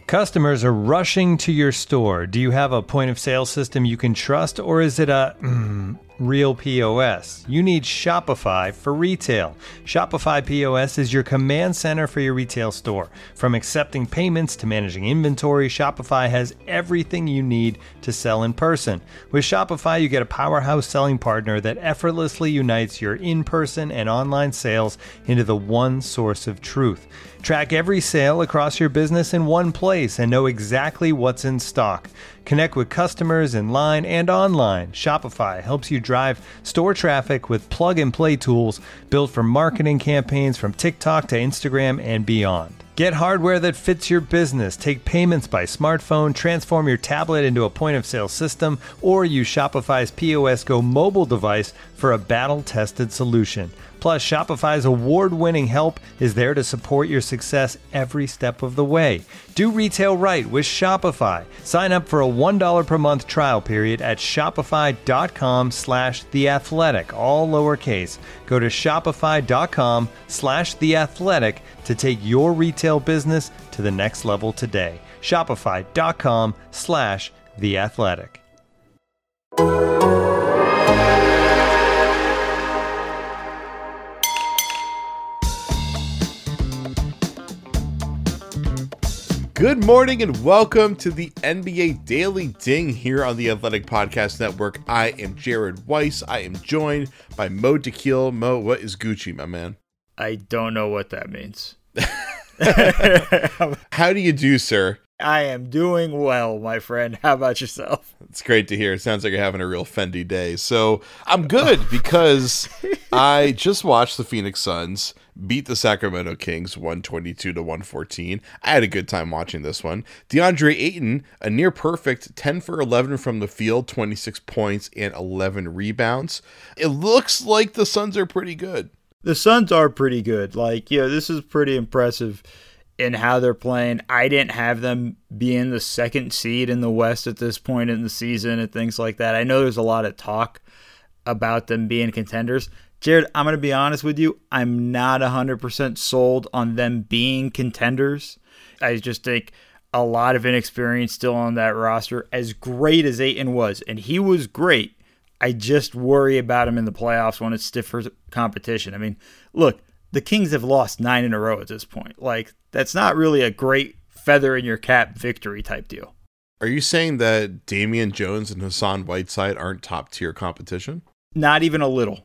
Customers are rushing to your store. Do you have a point of sale system you can trust, or is it a real POS? You need Shopify for retail. Shopify POS is your command center for your retail store. From accepting payments to managing inventory, Shopify has everything you need to sell in person. With Shopify, you get a powerhouse selling partner that effortlessly unites your in-person and online sales into the one source of truth. Track every sale across your business in one place and know exactly what's in stock. Connect with customers in line and online. Shopify helps you drive store traffic with plug-and-play tools built for marketing campaigns from TikTok to Instagram and beyond. Get hardware that fits your business. Take payments by smartphone, transform your tablet into a point-of-sale system, or use Shopify's POS Go mobile device for a battle-tested solution. Plus, Shopify's award-winning help is there to support your success every step of the way. Do retail right with Shopify. Sign up for a $1 per month trial period at shopify.com/theathletic, all lowercase. Go to shopify.com/theathletic to take your retail business to the next level today. Shopify.com/theathletic. Good morning and welcome to the NBA Daily Ding here on the Athletic Podcast Network. I am Jared Weiss. I am joined by Mo Dakhil. Mo, what is Gucci, my man? I don't know what that means. How do you do, sir? I am doing well, my friend. How about yourself? It's great to hear. It sounds like you're having a real Fendi day. So I'm good because I just watched the Phoenix Suns beat the Sacramento Kings 122-114. I had a good time watching this one. DeAndre Ayton, a near perfect 10 for 11 from the field, 26 points and 11 rebounds. It looks like the Suns are pretty good. The Suns are pretty good. This is pretty impressive in how they're playing. I didn't have them being the second seed in the West at this point in the season and things like that. I know there's a lot of talk about them being contenders. Jared, I'm going to be honest with you. I'm not 100% sold on them being contenders. I just think a lot of inexperience still on that roster. As great as Ayton was, and he was great, I just worry about him in the playoffs when it's stiffer competition. I mean, look, the Kings have lost 9 in a row at this point. That's not really a great feather in your cap victory type deal. Are you saying that Damian Jones and Hassan Whiteside aren't top tier competition? Not even a little.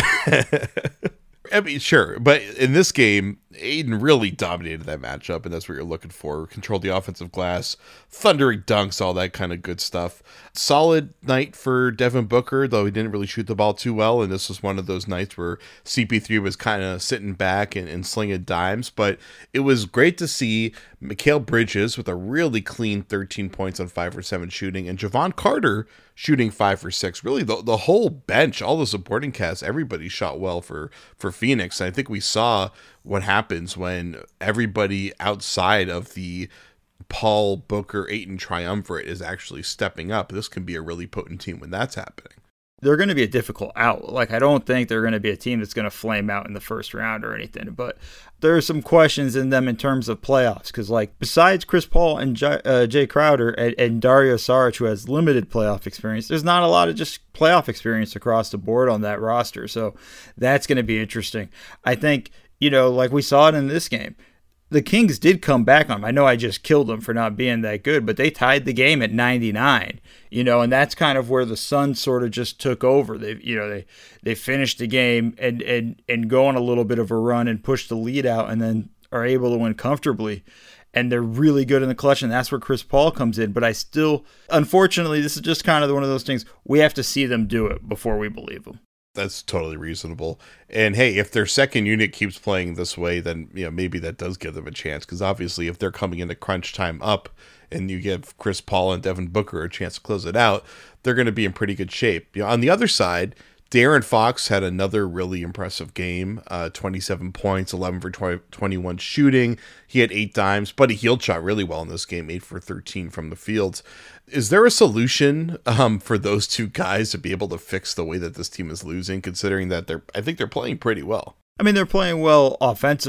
I mean, sure, but in this game, Ayton really dominated that matchup, and that's what you're looking for. Controlled the offensive glass, thundering dunks, all that kind of good stuff. Solid night for Devin Booker, though he didn't really shoot the ball too well, and this was one of those nights where CP3 was kind of sitting back and slinging dimes, but it was great to see Mikal Bridges with a really clean 13 points on 5 for 7 shooting, and Javon Carter shooting 5 for 6. Really, the whole bench, all the supporting cast, everybody shot well for Phoenix. And I think we saw what happens when everybody outside of the Paul, Booker, Ayton triumvirate is actually stepping up. This can be a really potent team when that's happening. They're going to be a difficult out. I don't think they're going to be a team that's going to flame out in the first round or anything. But there are some questions in them in terms of playoffs. Because, besides Chris Paul and Jay Crowder and Dario Saric, who has limited playoff experience, there's not a lot of just playoff experience across the board on that roster. So that's going to be interesting. I think, like we saw it in this game, the Kings did come back on them. I know I just killed them for not being that good, but they tied the game at 99, and that's kind of where the Suns sort of just took over. They finished the game and go on a little bit of a run and push the lead out and then are able to win comfortably. And they're really good in the clutch, and that's where Chris Paul comes in. But unfortunately, this is just kind of one of those things. We have to see them do it before we believe them. That's totally reasonable. And hey, if their second unit keeps playing this way, then maybe that does give them a chance. Because obviously, if they're coming into crunch time up, and you give Chris Paul and Devin Booker a chance to close it out, they're going to be in pretty good shape. On the other side, De'Aaron Fox had another really impressive game, 27 points, 11 for 21 shooting. He had 8 dimes, but he Hield shot really well in this game, 8 for 13 from the field. Is there a solution for those two guys to be able to fix the way that this team is losing, considering that I think they're playing pretty well? I mean, they're playing well offensively.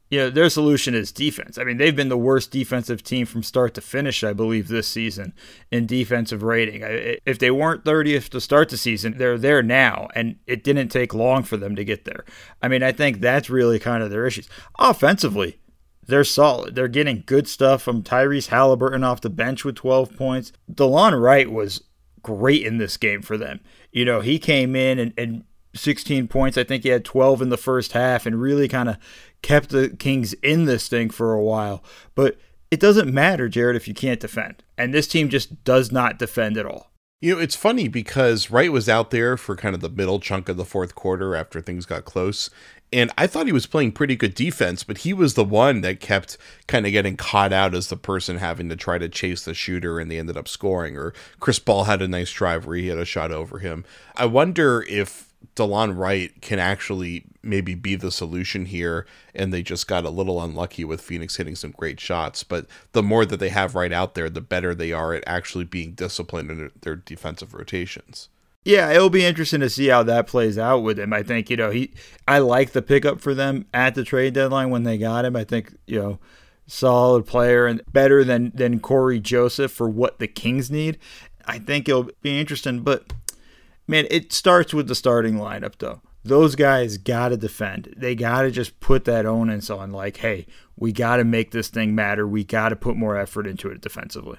Their solution is defense. I mean, they've been the worst defensive team from start to finish, I believe, this season in defensive rating. If they weren't 30th to start the season, they're there now, and it didn't take long for them to get there. I mean, I think that's really kind of their issues. Offensively, they're solid. They're getting good stuff from Tyrese Halliburton off the bench with 12 points. DeLon Wright was great in this game for them. He came in and 16 points. I think he had 12 in the first half and really kind of kept the Kings in this thing for a while. But it doesn't matter, Jared, if you can't defend. And this team just does not defend at all. It's funny because Wright was out there for kind of the middle chunk of the fourth quarter after things got close. And I thought he was playing pretty good defense, but he was the one that kept kind of getting caught out as the person having to try to chase the shooter, and they ended up scoring. Or Chris Paul had a nice drive where he had a shot over him. I wonder if DeLon Wright can actually maybe be the solution here, and they just got a little unlucky with Phoenix hitting some great shots. But the more that they have Wright out there, the better they are at actually being disciplined in their defensive rotations. Yeah, it'll be interesting to see how that plays out with him. I think, I like the pickup for them at the trade deadline when they got him. I think, solid player and better than Corey Joseph for what the Kings need. I think it'll be interesting, but man, it starts with the starting lineup, though. Those guys got to defend. They got to just put that onus on, like, hey, we got to make this thing matter. We got to put more effort into it defensively.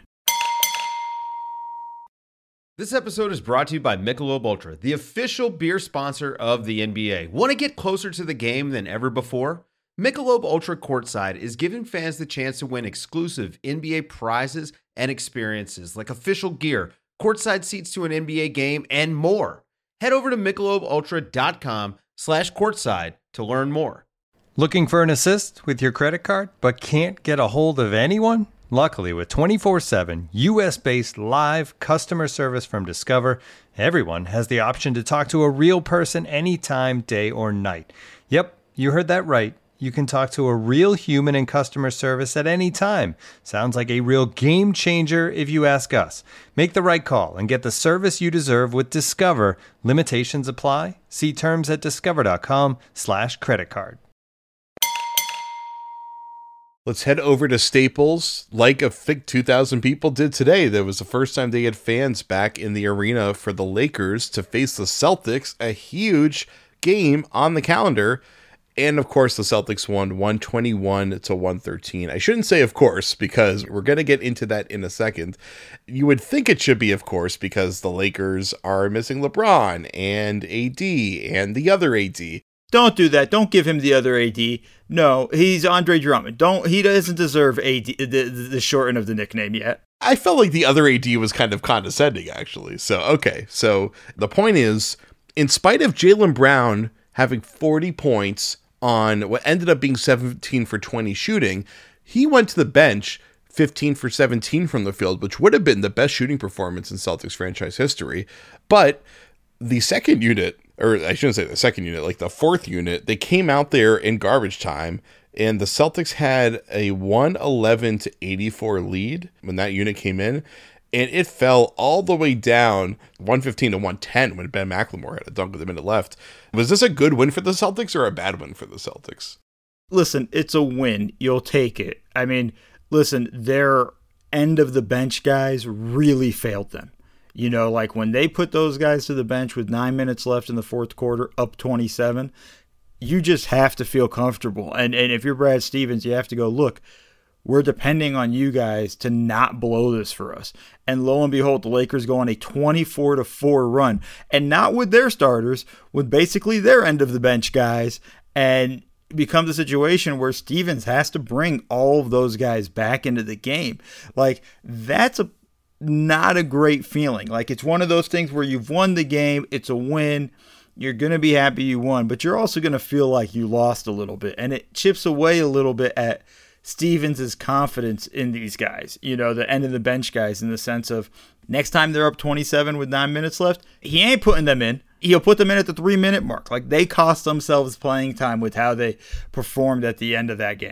This episode is brought to you by Michelob Ultra, the official beer sponsor of the NBA. Want to get closer to the game than ever before? Michelob Ultra Courtside is giving fans the chance to win exclusive NBA prizes and experiences like official gear, courtside seats to an NBA game, and more. Head over to MichelobUltra.com/courtside to learn more. Looking for an assist with your credit card but can't get a hold of anyone? Luckily, with 24/7 U.S.-based live customer service from Discover, everyone has the option to talk to a real person anytime, day or night. Yep, you heard that right. You can talk to a real human in customer service at any time. Sounds like a real game changer if you ask us. Make the right call and get the service you deserve with Discover. Limitations apply. See terms at discover.com/creditcard. Let's head over to Staples, like I think 2,000 people did today. That was the first time they had fans back in the arena for the Lakers to face the Celtics, a huge game on the calendar. And of course, the Celtics won 121-113. I shouldn't say of course, because we're going to get into that in a second. You would think it should be of course, because the Lakers are missing LeBron and AD and the other AD. Don't do that. Don't give him the other AD. No, he's Andre Drummond. He doesn't deserve AD, the shorten of the nickname yet. I felt like the other AD was kind of condescending, actually. So, okay. So the point is, in spite of Jaylen Brown having 40 points on what ended up being 17 for 20 shooting, he went to the bench 15 for 17 from the field, which would have been the best shooting performance in Celtics franchise history. But the second unit, or I shouldn't say the second unit, like the fourth unit, they came out there in garbage time, and the Celtics had a 111-84 lead when that unit came in, and it fell all the way down 115-110 when Ben McLemore had a dunk with a minute left. Was this a good win for the Celtics or a bad win for the Celtics? Listen, it's a win. You'll take it. I mean, listen, their end of the bench guys really failed them. Like when they put those guys to the bench with 9 minutes left in the fourth quarter, up 27, you just have to feel comfortable. And if you're Brad Stevens, you have to go, look, we're depending on you guys to not blow this for us. And lo and behold, the Lakers go on a 24-4 run. And not with their starters, with basically their end of the bench guys. And it becomes a situation where Stevens has to bring all of those guys back into the game. Like, that's not a great feeling. Like, it's one of those things where you've won the game, it's a win, you're going to be happy you won, but you're also going to feel like you lost a little bit, and it chips away a little bit at Stevens' confidence in these guys, the end of the bench guys, in the sense of next time they're up 27 with 9 minutes left, he ain't putting them in. He'll put them in at the 3-minute mark. Like, they cost themselves playing time with how they performed at the end of that game.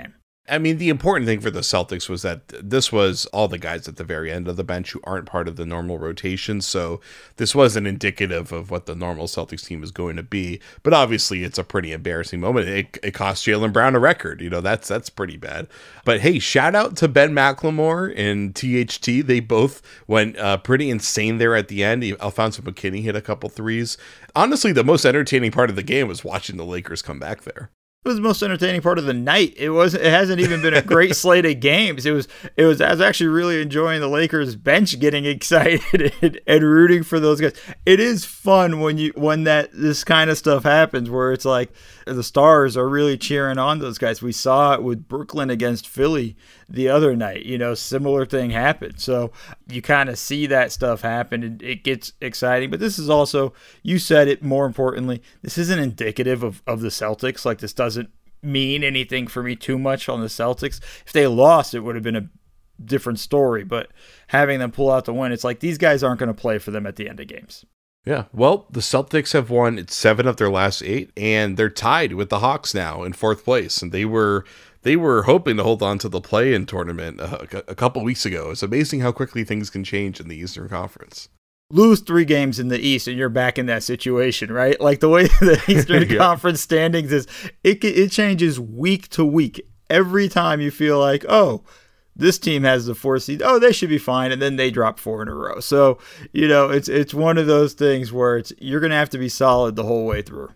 I mean, the important thing for the Celtics was that this was all the guys at the very end of the bench who aren't part of the normal rotation. So this wasn't indicative of what the normal Celtics team is going to be. But obviously, it's a pretty embarrassing moment. It cost Jaylen Brown a record. That's pretty bad. But hey, shout out to Ben McLemore and THT. They both went pretty insane there at the end. Alfonso McKinney hit a couple threes. Honestly, the most entertaining part of the game was watching the Lakers come back there. It was the most entertaining part of the night. It hasn't even been a great slate of games. I was actually really enjoying the Lakers bench getting excited and rooting for those guys. It is fun when this kind of stuff happens, where it's like the stars are really cheering on those guys. We saw it with Brooklyn against Philly the other night. Similar thing happened. So you kind of see that stuff happen, and it gets exciting. But this is also, you said it, more importantly, this isn't indicative of the Celtics. Like, this doesn't mean anything for me too much on the Celtics. If they lost, it would have been a different story. But having them pull out the win, it's like these guys aren't going to play for them at the end of games. Yeah, well, the Celtics have won 7 of their last 8, and they're tied with the Hawks now in 4th place. And they were hoping to hold on to the play-in tournament a couple weeks ago. It's amazing how quickly things can change in the Eastern Conference. Lose 3 games in the East and you're back in that situation, right? Like, the way the Eastern Conference standings is, it changes week to week. Every time you feel like, oh, this team has the 4th seed, oh, they should be fine, and then they drop 4 in a row. So, it's one of those things where you're going to have to be solid the whole way through.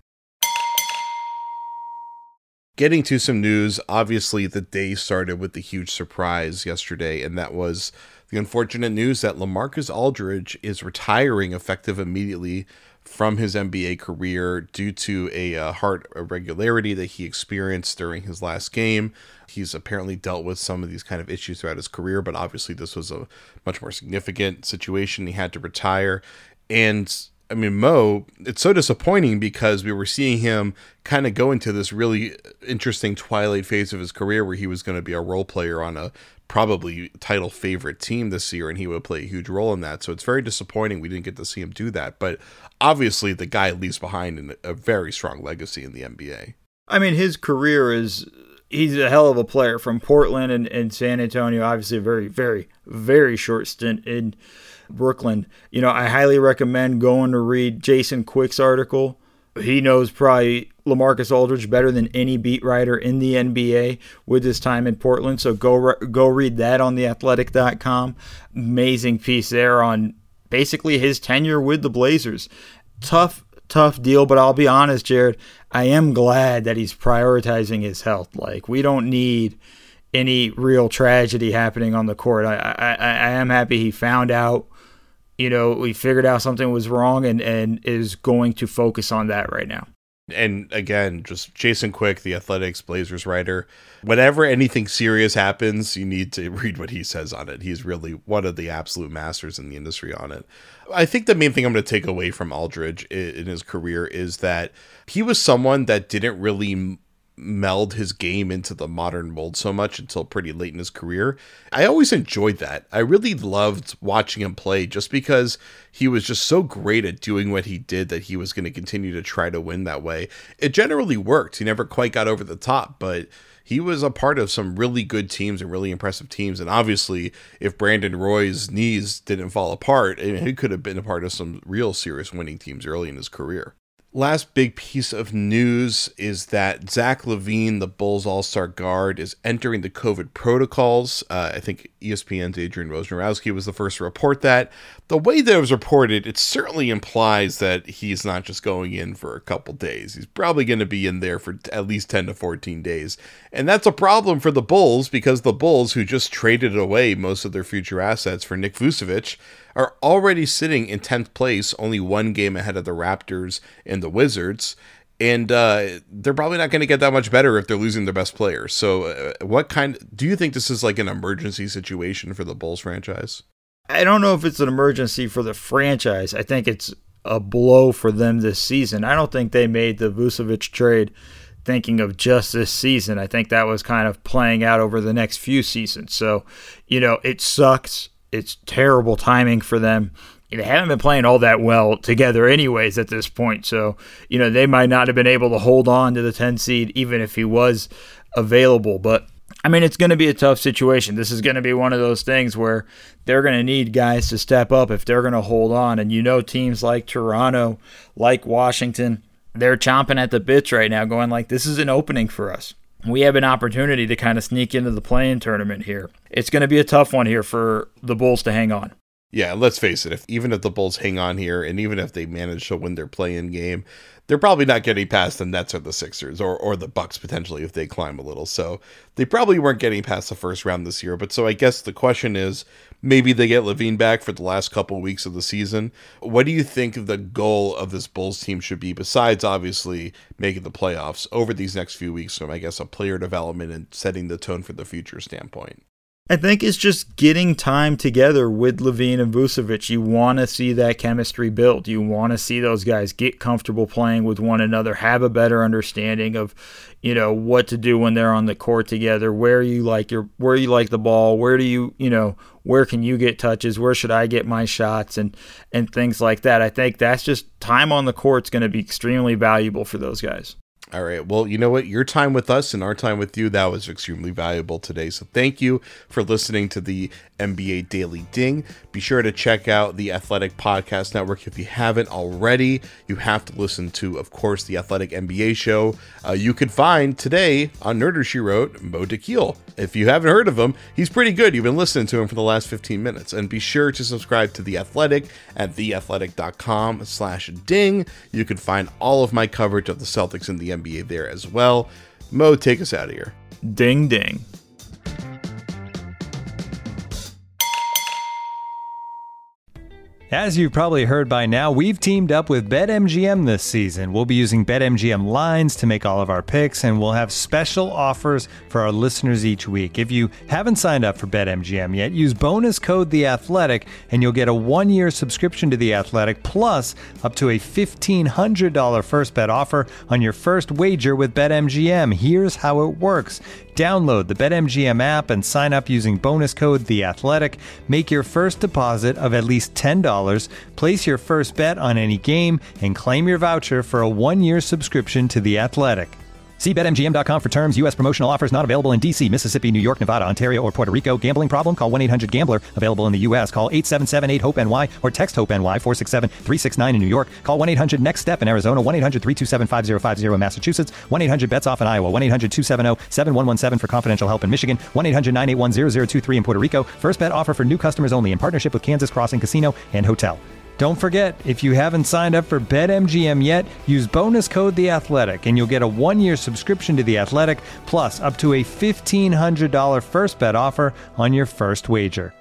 Getting to some news, obviously the day started with the huge surprise yesterday, and that was the unfortunate news that LaMarcus Aldridge is retiring effective immediately from his NBA career due to a heart irregularity that he experienced during his last game. He's apparently dealt with some of these kind of issues throughout his career, but obviously this was a much more significant situation. He had to retire. And I mean, Mo, it's so disappointing because we were seeing him kind of go into this really interesting twilight phase of his career where he was going to be a role player on a probably title favorite team this year, and he would play a huge role in that. So it's very disappointing we didn't get to see him do that. But obviously the guy leaves behind a very strong legacy in the NBA. I mean, his career he's a hell of a player from Portland and San Antonio, obviously a very, very, very short stint in Brooklyn. I highly recommend going to read Jason Quick's article. He knows probably LaMarcus Aldridge better than any beat writer in the NBA with his time in Portland. So go read that on theathletic.com. Amazing piece there on basically his tenure with the Blazers. Tough deal, but I'll be honest, Jared, I am glad that he's prioritizing his health. Like, we don't need any real tragedy happening on the court. I am happy he found out, we figured out something was wrong and is going to focus on that right now. And again, just Jason Quick, the Athletics Blazers writer, whenever anything serious happens, you need to read what he says on it. He's really one of the absolute masters in the industry on it. I think the main thing I'm going to take away from Aldridge in his career is that he was someone that didn't really meld his game into the modern mold so much until pretty late in his career. I always enjoyed that. I really loved watching him play just because he was just so great at doing what he did that he was going to continue to try to win that way. It generally worked. He never quite got over the top, but he was a part of some really good teams and really impressive teams. And obviously, if Brandon Roy's knees didn't fall apart, he could have been a part of some real serious winning teams early in his career. Last big piece of news is that Zach LaVine, the Bulls all-star guard, is entering the COVID protocols. I think ESPN's Adrian Wojnarowski was the first to report that. The way that it was reported, it certainly implies that he's not just going in for a couple days. He's probably going to be in there for at least 10 to 14 days. And that's a problem for the Bulls because the Bulls, who just traded away most of their future assets for Nick Vucevic, are already sitting in 10th place, only 1 game ahead of the Raptors and the Wizards. And they're probably not going to get that much better if they're losing their best players. So do you think this is like an emergency situation for the Bulls franchise? I don't know if it's an emergency for the franchise. I think it's a blow for them this season. I don't think they made the Vucevic trade thinking of just this season. I think that was kind of playing out over the next few seasons. So, it sucks. It's terrible timing for them. They haven't been playing all that well together anyways at this point. So, they might not have been able to hold on to the 10 seed even if he was available. But I mean, it's going to be a tough situation. This is going to be one of those things where they're going to need guys to step up if they're going to hold on. And teams like Toronto, like Washington, they're chomping at the bits right now going like, this is an opening for us. We have an opportunity to kind of sneak into the play-in tournament here. It's going to be a tough one here for the Bulls to hang on. Yeah, let's face it, even if the Bulls hang on here, and even if they manage to win their play-in game, they're probably not getting past the Nets or the Sixers, or the Bucks potentially if they climb a little. So they probably weren't getting past the first round this year. But so I guess the question is, maybe they get LaVine back for the last couple of weeks of the season. What do you think the goal of this Bulls team should be, besides obviously making the playoffs over these next few weeks from, I guess, a player development and setting the tone for the future standpoint? I think it's just getting time together with LaVine and Vucevic. You want to see that chemistry build. You want to see those guys get comfortable playing with one another, have a better understanding of, what to do when they're on the court together, where you like the ball, where can you get touches, where should I get my shots, and things like that. I think that's just time on the court's going to be extremely valuable for those guys. All right. Well, you know what? Your time with us and our time with you, that was extremely valuable today. So thank you for listening to the NBA Daily Ding. Be sure to check out the Athletic Podcast Network if you haven't already. You have to listen to, of course, the Athletic NBA Show. You can find today on Nerder She Wrote, Mo Dakhil. If you haven't heard of him, he's pretty good. You've been listening to him for the last 15 minutes. And be sure to subscribe to The Athletic at theathletic.com/ding. You can find all of my coverage of the Celtics and the NBA there as well. Mo, take us out of here. Ding, ding. As you've probably heard by now, we've teamed up with BetMGM this season. We'll be using BetMGM lines to make all of our picks, and we'll have special offers for our listeners each week. If you haven't signed up for BetMGM yet, use bonus code THEATHLETIC, and you'll get a 1-year subscription to The Athletic, plus up to a $1,500 first bet offer on your first wager with BetMGM. Here's how it works. Download the BetMGM app and sign up using bonus code THEATHLETIC. Make your first deposit of at least $10. Place your first bet on any game and claim your voucher for a 1-year subscription to The Athletic. See BetMGM.com for terms. U.S. promotional offers not available in D.C., Mississippi, New York, Nevada, Ontario, or Puerto Rico. Gambling problem? Call 1-800-GAMBLER. Available in the U.S. Call 877-8-HOPE-NY or text HOPE-NY 467-369 in New York. Call 1-800-NEXT-STEP in Arizona. 1-800-327-5050 in Massachusetts. 1-800-BETS-OFF in Iowa. 1-800-270-7117 for confidential help in Michigan. 1-800-981-0023 in Puerto Rico. First bet offer for new customers only in partnership with Kansas Crossing Casino and Hotel. Don't forget, if you haven't signed up for BetMGM yet, use bonus code THEATHLETIC and you'll get a 1-year subscription to The Athletic, plus up to a $1,500 first bet offer on your first wager.